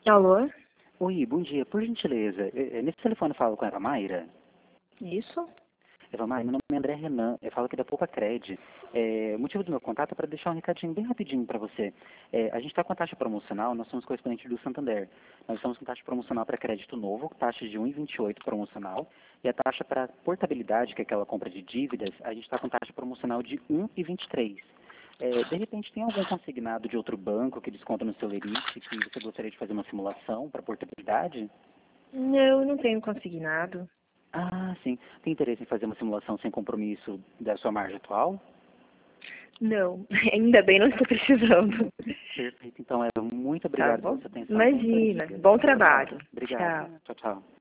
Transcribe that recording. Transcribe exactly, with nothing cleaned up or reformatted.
Alô? Oi, bom dia. Por gentileza, é- é, nesse telefone eu falo com a Eva Mayra? Isso? Eva Mayra, meu nome é André Renan, eu falo aqui da Poupa Cred. É, o motivo do meu contato é para deixar um recadinho bem rapidinho para você. É, a gente está com a taxa promocional, nós somos correspondentes do Santander. Nós estamos com taxa promocional para crédito novo, taxa de um vírgula vinte e oito promocional, e a taxa para portabilidade, que é aquela compra de dívidas, a gente está com taxa promocional de um vírgula vinte e três. É, de repente, tem algum consignado de outro banco que desconta no seu lerite que você gostaria de fazer uma simulação para portabilidade? Não, não tenho consignado. Ah, sim. Tem interesse em fazer uma simulação sem compromisso da sua margem atual? Não, ainda bem não estou precisando. Perfeito. Então, Eva, muito Tá obrigado pela bom? sua atenção. Tenha um excelente Imagina. dia. Bom trabalho. Obrigado. Tchau. Tchau, tchau.